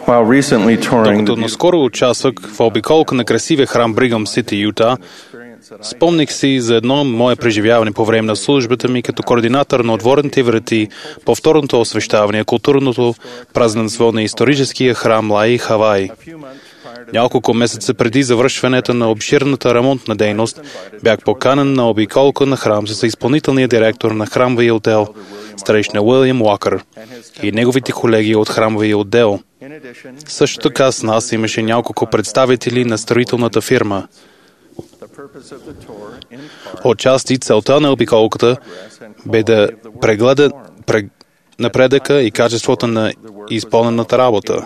Докато наскоро участвах в обиколка на красивия храм Бригъм Сити, Юта, спомних си за едно мое преживяване по време на службата ми като координатор на отворените врати, повторното освещаване, културното празненство на историческия храм Лаи Хавай. Няколко месеца преди завършването на обширната ремонтна дейност, бях поканен на обиколка на храм с изпълнителния директор на храмовия отдел, старейшина Уилям Уокър, и неговите колеги от храмовия отдел. Също така с нас имаше няколко представители на строителната фирма. Отчасти целта на обиколката бе да прегледа напредъка и качеството на изпълнената работа.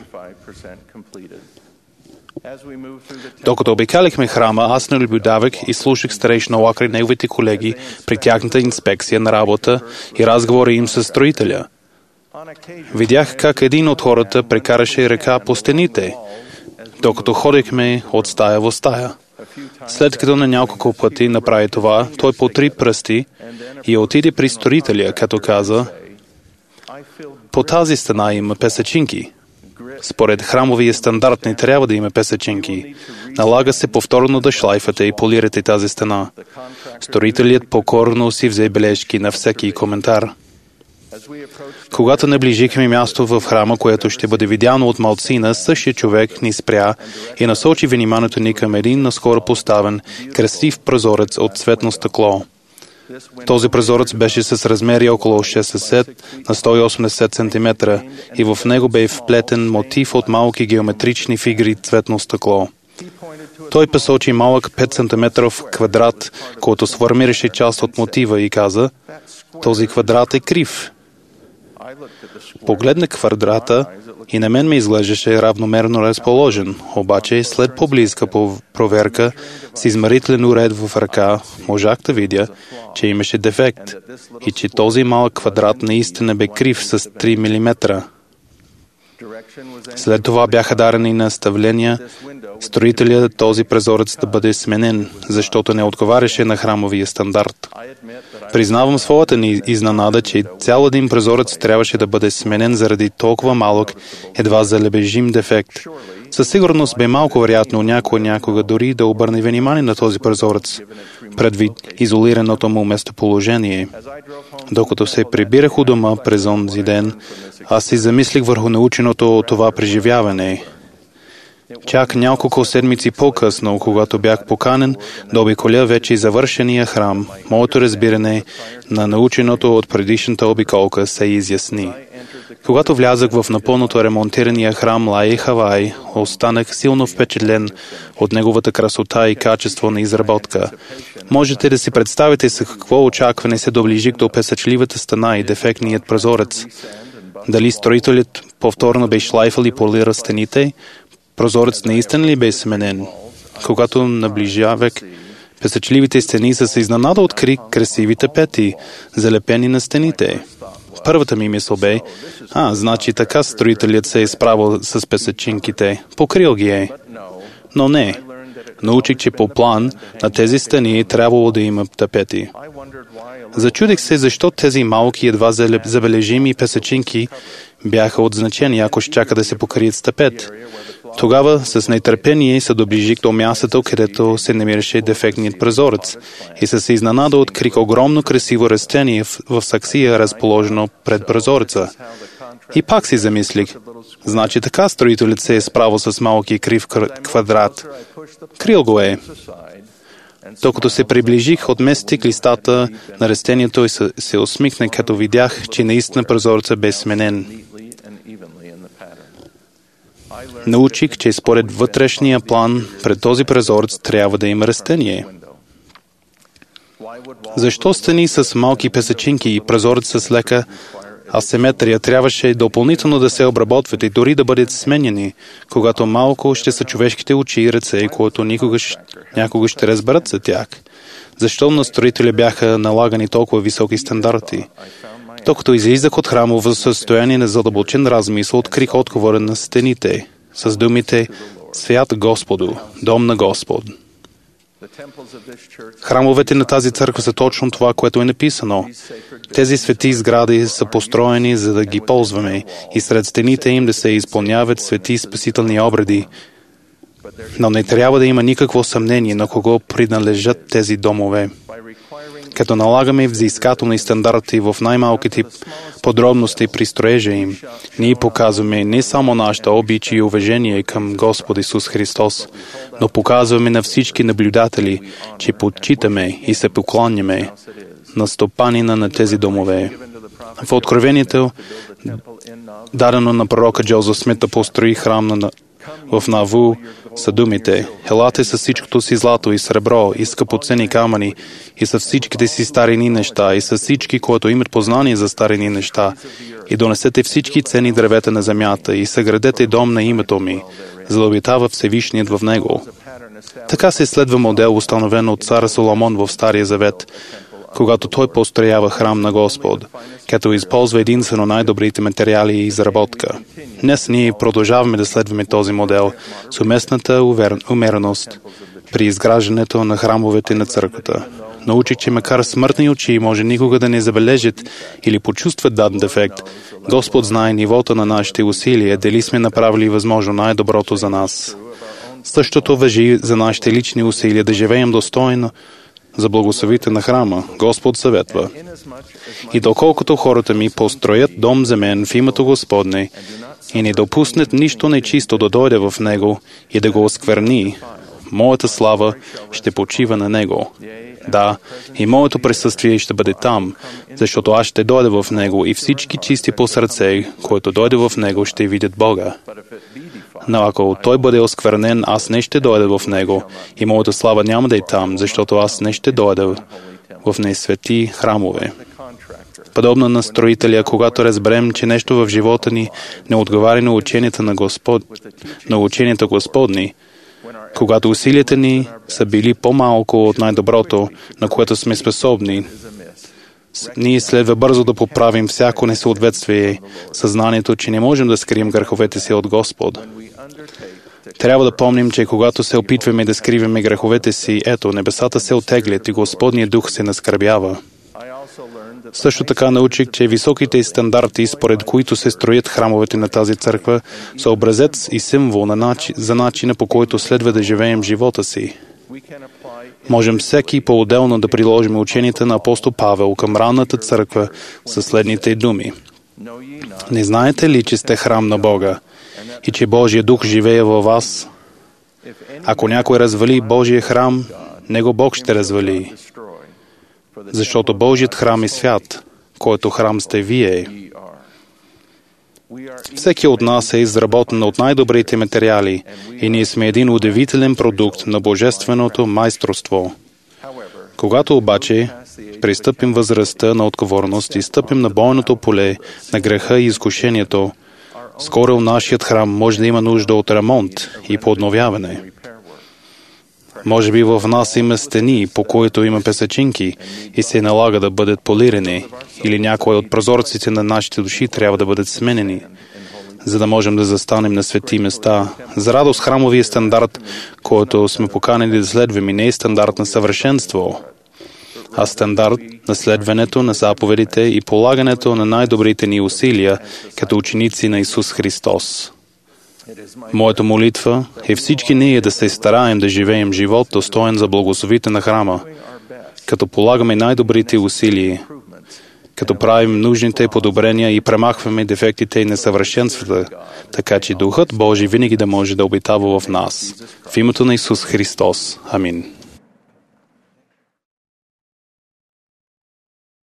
Докато обикалихме храма, аз наблюдавах и слушах старейшина Уокър и неговите колеги при тяхната инспекция на работа и разговори им с строителя. Видях как един от хората прекараше ръка по стените, докато ходихме от стая в стая. След като на няколко пъти направи това, той потри пръсти и отиде при строителя, като каза: "По тази стена има песъчинки. Според храмовия стандарт не трябва да има песъчинки. Налага се повторно да шлайфате и полирате тази стена." Строителят покорно си взе бележки на всеки коментар. Когато наближихме място в храма, което ще бъде видяно от малцина, същия човек ни спря и насочи вниманието ни към един наскоро поставен красив прозорец от цветно стъкло. Този прозорец беше с размери около 60 на 180 см и в него бе вплетен мотив от малки геометрични фигури цветно стъкло. Той посочи малък 5 см квадрат, който сформираше част от мотива и каза: "Този квадрат е крив." Погледна квадрата и на мен ми изглеждаше равномерно разположен, обаче след по-близка проверка с измерителен уред в ръка можах да видя, че имаше дефект и че този малък квадрат наистина бе крив с 3 мм. След това бяха дарени наставления строителя този прозорец да бъде сменен, защото не отговаряше на храмовия стандарт. Признавам своята ни изненада, че цял един прозорец трябваше да бъде сменен заради толкова малък, едва залебежим дефект. Със сигурност бе малко вероятно някога дори да обърне внимание на този прозорец, предвид изолираното му местоположение. Докато се прибирах у дома през онзи ден, аз си замислих върху наученото от това преживяване. Чак няколко седмици по-късно, когато бях поканен да обиколя вече завършения храм, моето разбиране на наученото от предишната обиколка се изясни. Когато влязах в напълното ремонтирания храм Лаи Хавай, останах силно впечатлен от неговата красота и качество на изработка. Можете да си представите с какво очакване се доближих до песъчливата стена и дефектният прозорец. Дали строителят повторно бе шлайфал и полира стените? Прозорец наистина ли бе сменен? Когато наближавах песъчливите стени, с изненада открих красивите пети, залепени на стените. Първата ми мисъл бе: значи така строителят се е справил с песъчинките, покрил ги е. Но не. Научих, че по план на тези стени е трябвало да има тапети. Зачудих се защо тези малки, едва забележими песъчинки бяха от значение, ако ще чака да се покрият с тапет. Тогава с нетърпение се доближих до мястото, където се намираше дефектният прозорец и с изненада открих огромно красиво растение в саксия, разположено пред прозореца. И пак си замислих: значи така строителят се е справил с малки крив квадрат. Крил го е. Докато се приближих, отместих листата на растението и се усмихнах, като видях, че наистина прозореца бе сменен. Научих, че според вътрешния план пред този прозорец трябва да има растение. Защо стени с малки песъчинки и прозорец с лека асиметрия трябваше допълнително да се обработват и дори да бъдат сменяни, когато малко ще са човешките очи и ръце, които някога ще разберат за тях? Защо на строителя бяха налагани толкова високи стандарти? Докато излизах от храма в състояние на задълбочен размисъл, открих отговора на стените с думите: "Свят Господу, Дом на Господ." Храмовете на тази църква са точно това, което е написано. Тези свети сгради са построени, за да ги ползваме и сред стените им да се изпълняват свети спасителни обреди. Но не трябва да има никакво съмнение на кого принадлежат тези домове. Като налагаме взискателни стандарти в най-малките подробности при строежа им, ние показваме не само нашата обич и уважение към Господ Исус Христос, но показваме на всички наблюдатели, че почитаме и се покланяме на стопанина на тези домове. В Откровението, дадено на пророка Джозеф Смит да построи храм в Наву, са думите: елате с всичкото си злато и сребро и скъпоценни камъни и с всичките си старини неща и с всички, които имат познание за старини неща, и донесете всички ценни древета на земята и съградете дом на името ми, за да обитава Всевишният в него. Така се следва модел, установен от цар Соломон в Стария Завет, когато той построява храм на Господ, като използва единствено най-добрите материали и изработка. Днес ние продължаваме да следваме този модел с уместната умереност при изграждането на храмовете на църквата. Научих, че макар смъртни очи може никога да не забележат или почувстват даден дефект, Господ знае нивото на нашите усилия, дали сме направили възможно най-доброто за нас. Същото важи за нашите лични усилия да живеем достойно за благословите на храма. Господ съветва: и доколкото хората ми построят дом за мен в името Господне и не допуснат нищо нечисто да дойде в него и да го оскверни, моята слава ще почива на него. Да, и моето присъствие ще бъде там, защото аз ще дойда в него и всички чисти по сърце, които дойде в него, ще видят Бога. Но ако той бъде осквернен, аз не ще дойда в него и моята слава няма да е там, защото аз не ще дойда в несвети храмове. Подобно на строителя, когато разберем, че нещо в живота ни не отговаря на ученията на ученията Господни, когато усилията ни са били по-малко от най-доброто, на което сме способни, ние следва бързо да поправим всяко несъответствие, съзнанието, че не можем да скрием греховете си от Господ. Трябва да помним, че когато се опитваме да скриваме греховете си, ето, небесата се оттеглят и Господният дух се наскърбява. Също така научих, че високите стандарти, според които се строят храмовете на тази църква, са образец и символ за начина, по който следва да живеем живота си. Можем всеки по-отделно да приложим ученията на апостол Павел към ранната църква със следните думи: не знаете ли, че сте храм на Бога и че Божия дух живее във вас? Ако някой развали Божия храм, него Бог ще развали. Защото Божият храм е свят, който храм сте вие. Всеки от нас е изработен от най-добрите материали и ние сме един удивителен продукт на божественото майсторство. Когато обаче пристъпим възрастта на отговорност и стъпим на бойното поле на греха и изкушението, скоро нашият храм може да има нужда от ремонт и подновяване. Може би в нас има стени, по които има песъчинки и се налага да бъдат полирани, или някои от прозорците на нашите души трябва да бъдат сменени, за да можем да застанем на свети места. За радост, храмовия стандарт, който сме поканени да следваме, не е стандарт на съвършенство, а стандарт на следването на заповедите и полагането на най-добрите ни усилия като ученици на Исус Христос. Моята молитва е всички ние да се стараем да живеем живот, достоен за благословите на храма, като полагаме най-добрите усилия, като правим нужните подобрения и премахваме дефектите и несъвършенствата, така че Духът Божий винаги да може да обитава в нас. В името на Исус Христос. Амин.